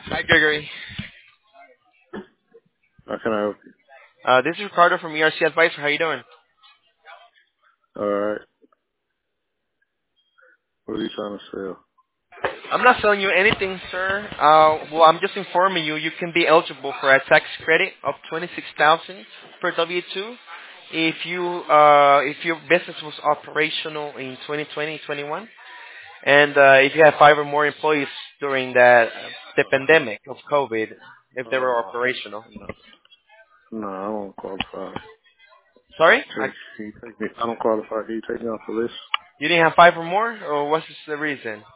Hi, Gregory. How can I help This is Ricardo from ERC Advisor. How you doing? you? Alright. What are you trying to sell? I'm not selling you anything, sir. Well, I'm just informing you. You can be eligible for a tax credit of 26,000 per W-2 if your business was operational in 2020-21, and if you have 5 or more employees during the pandemic of COVID, if they were Oh, operational. no. No, I don't qualify. Sorry, Can you take me? I don't qualify. Can you take me off the list? you didn't have 5 or more, or what's the reason?